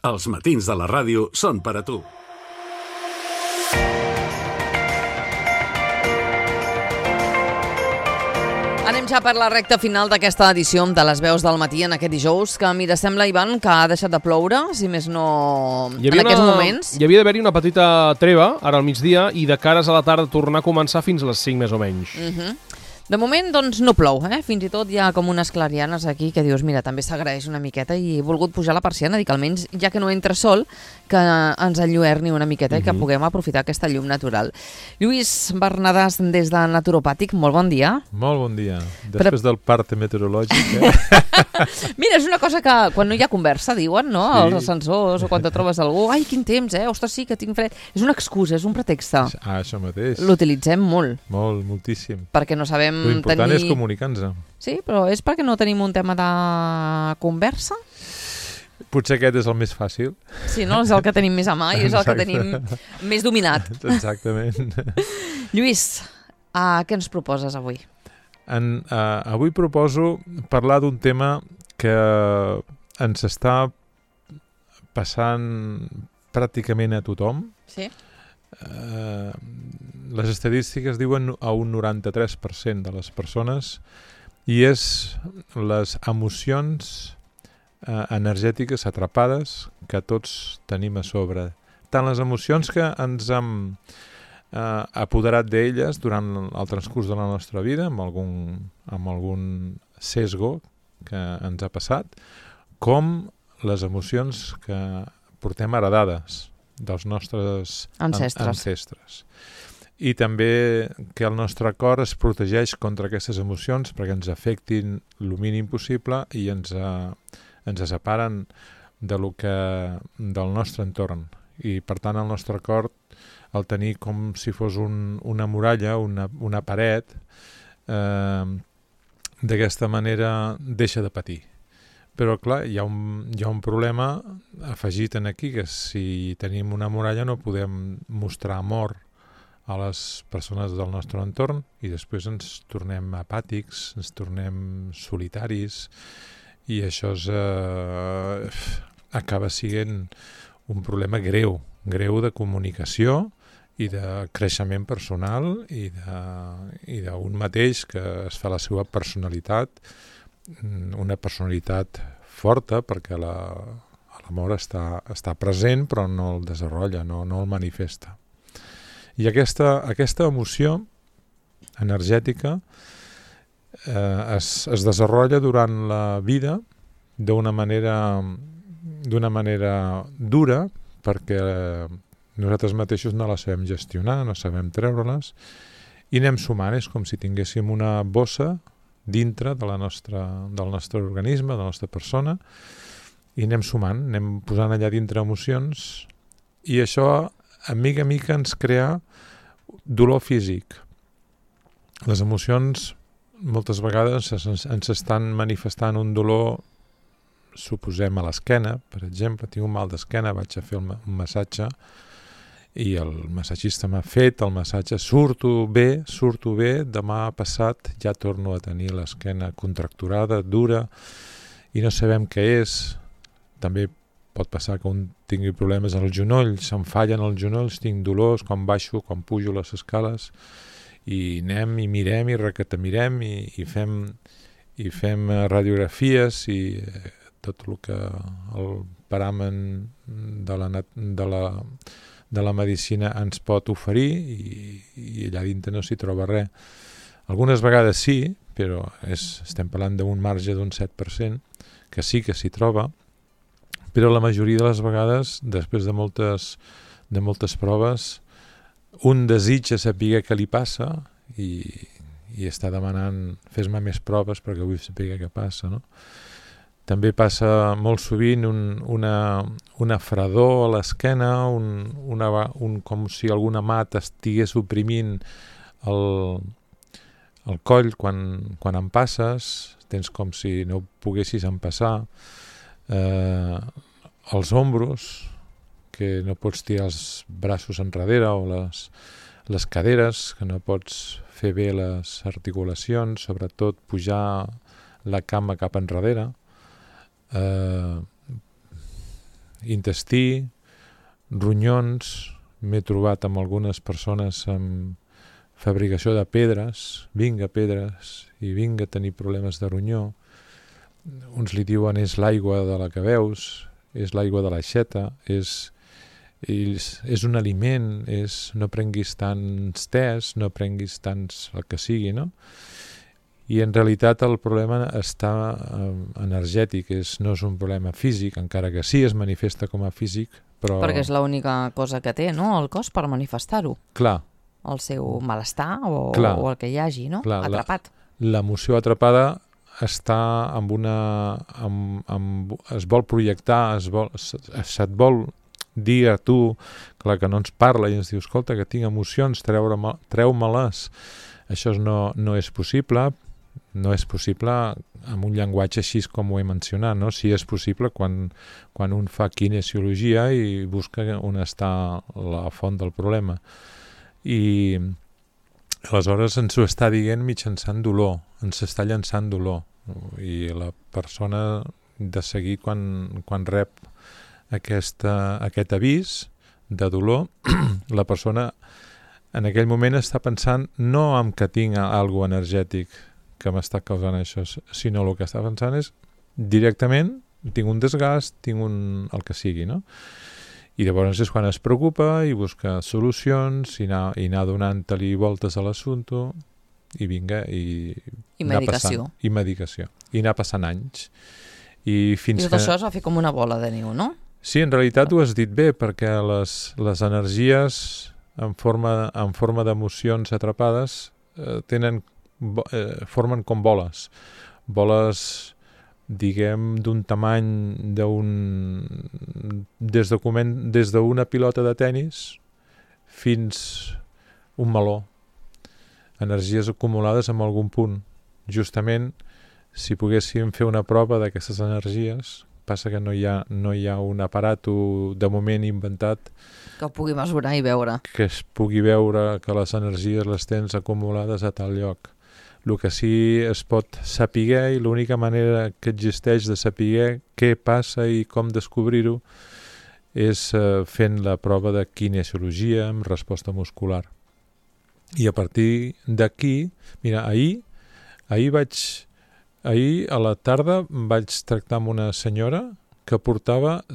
Els matins de la ràdio són per a tu. Anem ja per la recta final d'aquesta edició de les veus del matí en aquest dijous, que mira, sembla, Ivan, que ha deixat de ploure, si més no en aquests moments. Hi havia d'haver-hi una petita treva ara al migdia i de cares a la tarda tornar a començar fins a les 5 més o menys. De moment, doncs, no plou, Fins i tot hi ha com unes clarianes aquí que dius, mira, també s'agraeix una miqueta i he volgut pujar la persiana, dic, almenys, ja que no entra sol, que ens enlluerni una miqueta i que puguem aprofitar aquesta llum natural. Lluís Bernadàs, des de Naturopàtic, molt bon dia. Molt bon dia. Després del parte meteorològic, Mira, és una cosa que quan no hi ha conversa, diuen, no? Sí. Els ascensors o quan te trobes algú, ai, quin temps, ostres, sí que tinc fred. És una excusa, és un pretext. Això mateix. L'utilitzem molt. Moltíssim. Perquè no sabem L'important és comunicar-nos. Sí, però és perquè no tenim un tema de conversa? Potser aquest és el més fàcil. Sí, no? És el que tenim més a mà i és el que tenim més dominat. Exactament. Lluís, què ens proposes avui? Avui proposo parlar d'un tema que ens està passant pràcticament a tothom. Sí. Les estadístiques diuen a un 93% de les persones i és les emocions energètiques atrapades que tots tenim a sobre. Tant les emocions que ens hem apoderat d'elles durant el transcurs de la nostra vida, amb algun sesgo que ens ha passat, com les emocions que portem heredades dels nostres ancestres. I també que el nostre cor es protegeix contra aquestes emocions perquè ens afectin el mínim possible i ens separen del nostre entorn. I per tant el nostre cor, al tenir com si fos una muralla, una paret, d'aquesta manera deixa de patir. Però, clar, hi ha un problema afegit en aquí, que si tenim una muralla no podem mostrar amor a les persones del nostre entorn i després ens tornem apàtics, ens tornem solitaris i això acaba sent un problema greu de comunicació i de creixement personal i d'un mateix que es fa la seva personalitat, una personalitat forta perquè l'amor està present però no el desenvolupa, no el manifesta. I aquesta emoció energètica es desenvolupa durant la vida d'una manera dura perquè nosaltres mateixos no la sabem gestionar, no sabem treure-les i anem sumant, és com si tinguéssim una bossa dintre del nostre organisme, de la nostra persona i anem sumant, anem posant allà dintre emocions i això a mica ens crea dolor físic. Les emocions moltes vegades ens estan manifestant un dolor, suposem a l'esquena, per exemple, tinc un mal d'esquena, vaig a fer un massatge i el massatgista m'ha fet el massatge, surto bé, demà passat ja torno a tenir l'esquena contracturada, dura i no sabem què és. També pot passar que un tingui problemes als genolls, se'm fallen els genolls, tinc dolors quan baixo, quan pujo les escales i anem i mirem i recatamirem i fem radiografies i tot el que el paramen de la medicina ens pot oferir i allà dintre no s'hi troba res. Algunes vegades sí, però estem parlant d'un marge d'un 7%, que sí que s'hi troba, però la majoria de les vegades, després de moltes proves, un desitja saber què li passa i està demanant fes-me més proves perquè vull saber què passa, no? També passa molt sovint una fredor a l'esquena, com si alguna mà t'estigués oprimint el coll quan en passes, tens com si no poguessis empassar, els ombros, que no pots tirar els braços enrere o les caderes, que no pots fer bé les articulacions, sobretot pujar la cama cap enrere. intestí, ronyons, m'he trobat amb algunes persones amb fabricació de pedres, vinga pedres, i vinga tenir problemes de ronyó. Uns li diuen és l'aigua de la que veus, és l'aigua de l'aixeta, és un aliment, no prenguis tants tés, no prenguis tants el que sigui, no? I en realitat el problema està energètic, no és un problema físic, encara que sí es manifesta com a físic, però... Perquè és l'única cosa que té, no?, el cos per manifestar-ho. Clar. El seu malestar o el que hi hagi, no? Clar, atrapat. L'emoció atrapada està es vol projectar, se't vol dir a tu, clar, que no ens parla i ens diu, escolta, que tinc emocions, treu-me-les. Això no és possible, no és possible amb un llenguatge així com ho he mencionat, no? Sí és possible quan un fa kinesiologia i busca on està la font del problema. I aleshores ens ho està dient mitjançant dolor, ens està llançant dolor, i la persona de seguir quan rep aquest avís de dolor, la persona en aquell moment està pensant no en que tinc alguna energètic que m'està causant això, sinó el que està pensant és directament tinc un desgast, tinc el que sigui, no? I llavors és quan es preocupa i busca solucions i anar donant-li voltes a l'assumpte i vinga, i medicació. I medicació. I anar passant anys. I tot això es va fer com una bola de neu, no? Sí, en realitat ho has dit bé, perquè les energies en forma d'emocions atrapades formen com boles. Boles, diguem, d'un tamany des d'una pilota de tenis fins un meló. Energies acumulades en algun punt. Justament, si poguéssim fer una prova d'aquestes energies, passa que no hi ha un aparat de moment inventat que ho pugui mesurar i veure. Que es pugui veure que les energies les tens acumulades a tal lloc. El que sí es pot saber, i l'única manera que existeix de saber què passa i com descobrir-ho és fent la prova de kinesiologia amb resposta muscular. I a partir d'aquí, mira, ahir a la tarda vaig tractar amb una senyora que portava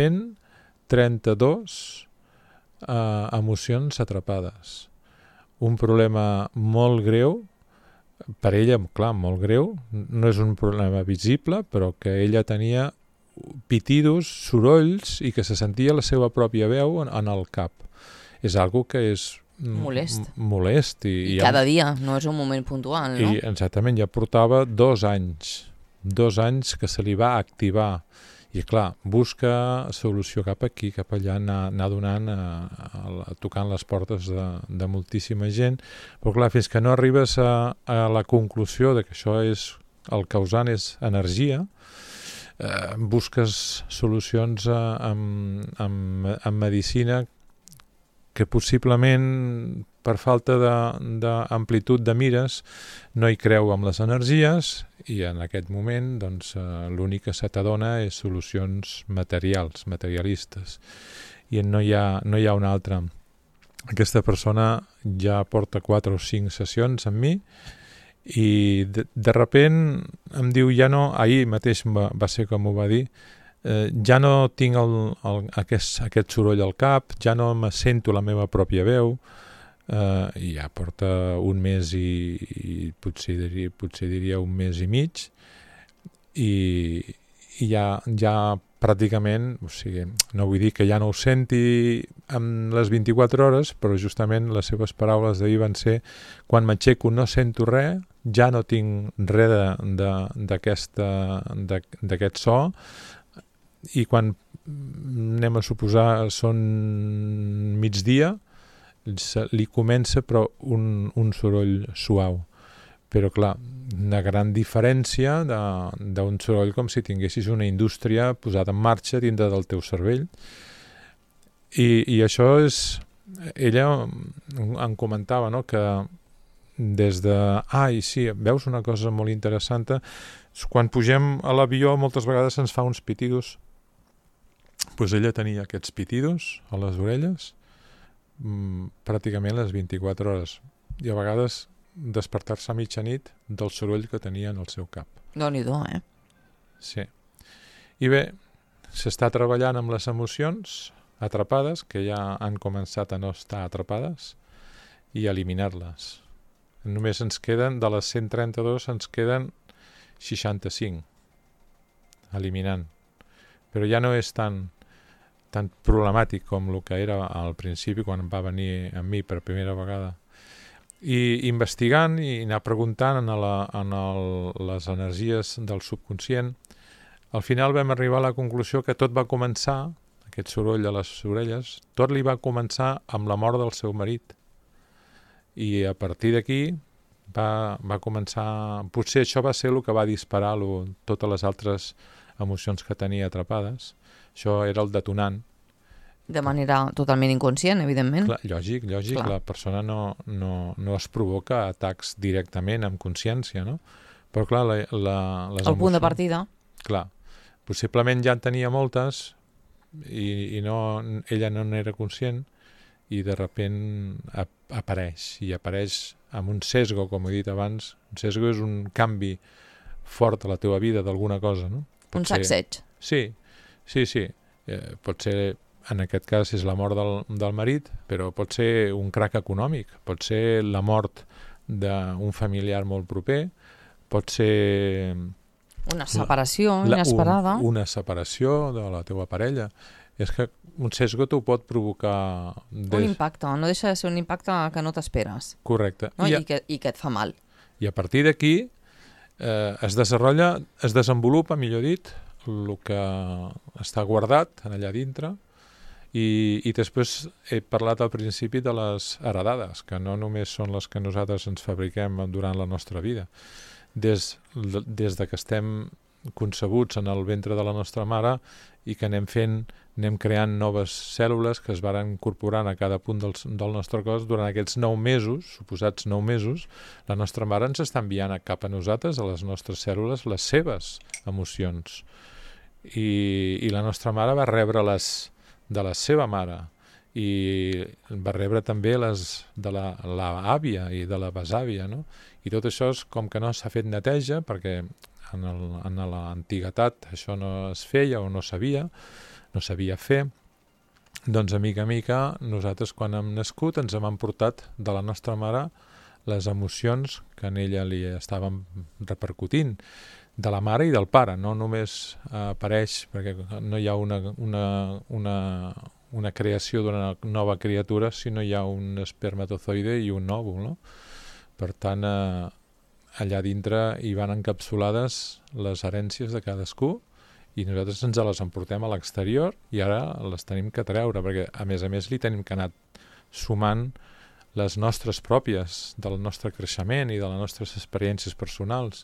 132 emocions atrapades. Un problema molt greu, per ella, clar, molt greu, no és un problema visible, però que ella tenia pitidos, sorolls, i que se sentia la seva pròpia veu en el cap. És algo que és molest. I cada dia, no és un moment puntual, no? I exactament, ja portava 2 anys que se li va activar. I clar, busca solució cap aquí, cap allà, anar donant, tocant les portes de moltíssima gent, però clar, fins que no arribes a la conclusió de que això és el causant és energia, busques solucions en medicina que possiblement per falta d'amplitud de mires no hi creu amb les energies, i en aquest moment doncs, l'únic que se t'adona és solucions materialistes, i no hi ha una altra. Aquesta persona ja porta 4 o 5 sessions amb mi, i de repent em diu, ja no, ahir mateix va ser com ho va dir, ja no tinc aquest soroll al cap, ja no me sento la meva pròpia veu, i ja porta un mes i potser diria un mes i mig, i ja pràcticament, o sigui, no vull dir que ja no ho senti en les 24 hores, però justament les seves paraules d'ahir van ser: quan m'aixeco no sento res, ja no tinc res d'aquest so, i quan anem a suposar són migdia, li comença però un soroll suau. Però clar, una gran diferència d'un soroll com si tinguessis una indústria posada en marxa dintre del teu cervell. I això és... Ella em comentava, no?, que des de... I sí, veus una cosa molt interessant? Quan pugem a l'avió moltes vegades ens fa uns pitidos Pues ella tenia aquests pitidos a les orelles pràcticament les 24 hores i a vegades despertar-se a mitjanit del soroll que tenia en el seu cap. Déu-n'hi-do, Sí. I bé, s'està treballant amb les emocions atrapades, que ja han començat a no estar atrapades, i eliminar-les. Només ens queden, de les 132, ens queden 65, eliminant. Però ja no és tan problemàtic com el que era al principi quan va venir amb mi per primera vegada. I investigant i anar preguntant en les energies del subconscient, al final vam arribar a la conclusió que tot va començar, aquest soroll a les orelles, tot li va començar amb la mort del seu marit. I a partir d'aquí va començar... Potser això va ser el que va disparar totes les altres emocions que tenia atrapades. Això era el detonant. De manera totalment inconscient, evidentment. Clar, lògic. Clar. La persona no es provoca atacs directament amb consciència, no? Però clar, les emocions... El punt de partida. Clar. Possiblement ja en tenia moltes i ella no n'era conscient i de sobte apareix. I apareix amb un sesgo, com he dit abans. Un sesgo és un canvi fort a la teva vida d'alguna cosa, no? Un sacseig. Sí. Pot ser, en aquest cas, és la mort del marit, però pot ser un crac econòmic, pot ser la mort d'un familiar molt proper, pot ser... Una separació inesperada. Una separació de la teva parella. És que un sesgo t'ho pot provocar... Un impacte, no deixa de ser un impacte que no t'esperes. Correcte. No? I que et fa mal. I a partir d'aquí es desenvolupa, millor dit, el que està guardat allà dintre i després he parlat al principi de les heredades, que no només són les que nosaltres ens fabriquem durant la nostra vida. Des de que estem concebuts en el ventre de la nostra mare i que anem creant noves cèl·lules que es van incorporant a cada punt del nostre cos durant aquests 9 mesos, suposats 9 mesos, la nostra mare ens està enviant cap a nosaltres, a les nostres cèl·lules, les seves emocions. I la nostra mare va rebre les de la seva mare i va rebre també les de l'àvia i de la besàvia, no? I tot això és com que no s'ha fet neteja perquè en l'antiguitat això no es feia o no sabia fer. Doncs a mica nosaltres quan hem nascut ens hem emportat de la nostra mare les emocions que en ella li estaven repercutint, de la mare i del pare. No només apareix perquè no hi ha una creació d'una nova criatura, sinó hi ha un espermatozoide i un òvul, no? Per tant, allà dintre hi van encapsulades les herències de cadascú i nosaltres ens les emportem a l'exterior i ara les tenim que treure, perquè a més li tenim que anar sumant les nostres pròpies, del nostre creixement i de les nostres experiències personals.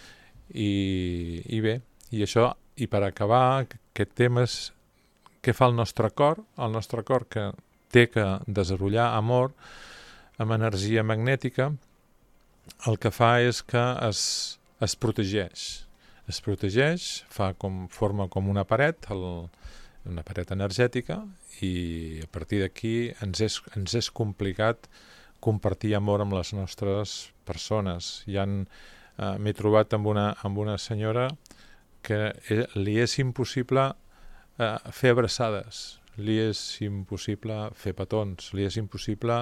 I bé, i això, i per acabar, aquest tema és què fa el nostre cor que té que desenvolupar amor amb energia magnètica, el que fa és que es protegeix. Es protegeix, forma com una paret, una paret energètica, i a partir d'aquí ens és complicat compartir amor amb les nostres persones. M'he trobat amb una senyora que li és impossible fer abraçades, li és impossible fer petons, li és impossible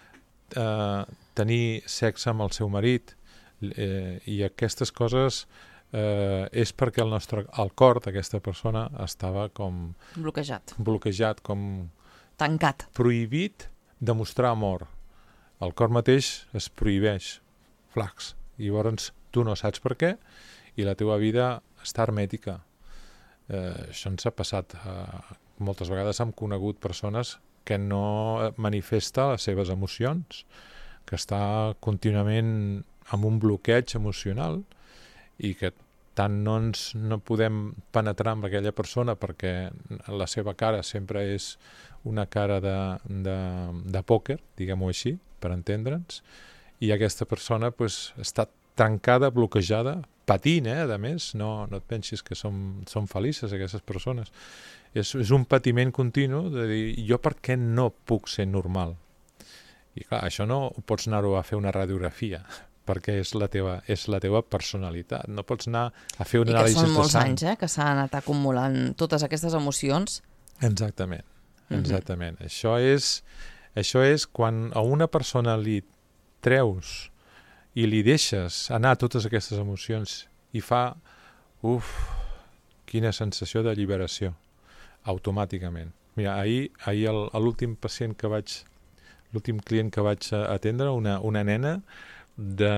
tenir sexe amb el seu marit, i aquestes coses és perquè el cor d'aquesta persona estava com bloquejat, com tancat, prohibit de mostrar amor. El cor mateix es prohibeix, flacs, i llavors tu no saps per què i la teva vida està hermètica. Això ens ha passat moltes vegades. Hem conegut persones que no manifesta les seves emocions, que està contínuament amb un bloqueig emocional i que tant no podem penetrar amb aquella persona perquè la seva cara sempre és una cara de pòquer, diguem-ho així, per entendre'ns, i aquesta persona està tancada, bloquejada patint, a més, no et pensis que són felices aquestes persones. És un patiment continu de dir, jo per què no puc ser normal? I clar, això no ho pots anar-ho a fer una radiografia, perquè és la teva personalitat. No pots anar a fer un anàlisi de sang. I que són molts anys, que s'han anat acumulant totes aquestes emocions. Exactament. Això és quan a una persona li treus i li deixes anar totes aquestes emocions i fa, quina sensació d'alliberació, automàticament. Mira, ahir l'últim client que vaig atendre, una nena de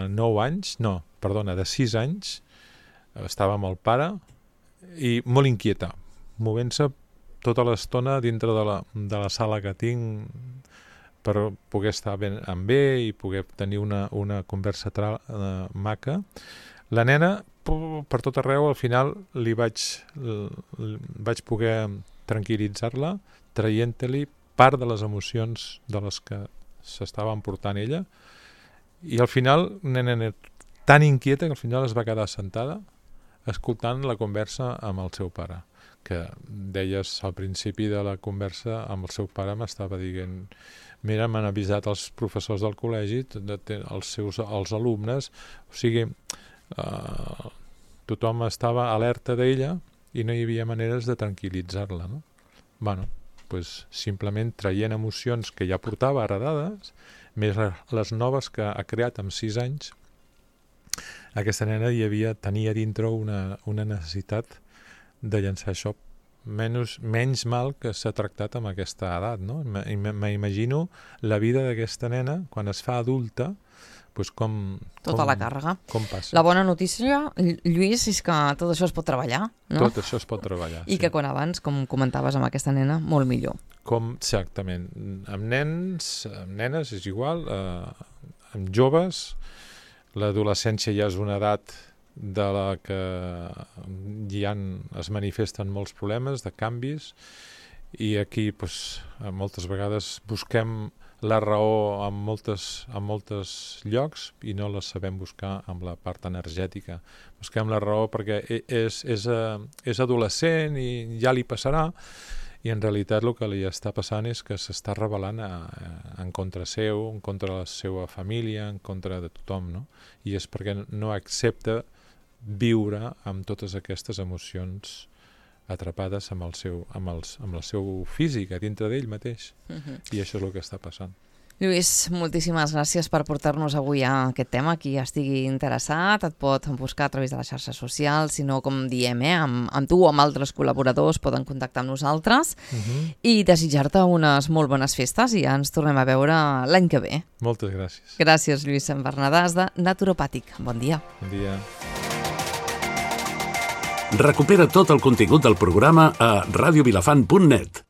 6 anys, estava amb el pare i molt inquieta, movent-se tota l'estona dintre de la sala que tinc per poder estar amb ell i poder tenir una conversa maca. La nena, per tot arreu, al final vaig poder tranquil·litzar-la, traient-li part de les emocions de les que s'estava emportant ella, i al final una nena tan inquieta que al final es va quedar sentada escoltant la conversa amb el seu pare, que deies al principi de la conversa amb el seu pare, m'estava dient, mira, m'han avisat els professors del col·legi, els alumnes, o sigui, tothom estava alerta d'ella i no hi havia maneres de tranquil·litzar-la, no? Bueno, doncs simplement traient emocions que ja portava heredades, més les noves que ha creat amb 6 anys, aquesta nena tenia dintre una necessitat de llançar això. Menys mal que s'ha tractat amb aquesta edat, no? M'imagino la vida d'aquesta nena, quan es fa adulta, doncs tota la càrrega. Com passa? La bona notícia, Lluís, és que tot això es pot treballar, no? Tot això es pot treballar, I que quan abans, com comentaves amb aquesta nena, molt millor. Exactament. Amb nens, amb nenes és igual, amb joves, l'adolescència ja és una edat de la que es manifesten molts problemes, de canvis, i aquí moltes vegades busquem la raó en moltes llocs i no la sabem buscar amb la part energètica. Busquem la raó perquè és adolescent i ja li passarà, i en realitat el que li està passant és que s'està rebel·lant en contra seu, en contra la seva família, en contra de tothom, no? I és perquè no accepta viure amb totes aquestes emocions atrapades amb el seu físic, a dintre d'ell mateix. I això és el que està passant. Lluís, moltíssimes gràcies per portar-nos avui a aquest tema. Qui estigui interessat et pot buscar a través de les xarxes socials, si no, com diem, amb tu o amb altres col·laboradors poden contactar amb nosaltres i desitjar-te unes molt bones festes i ja ens tornem a veure l'any que ve. Moltes gràcies. Gràcies, Lluís Bernadàs, de Naturopàtic. Bon dia. Bon dia. Recupera tot el contingut del programa a radiovilafant.net.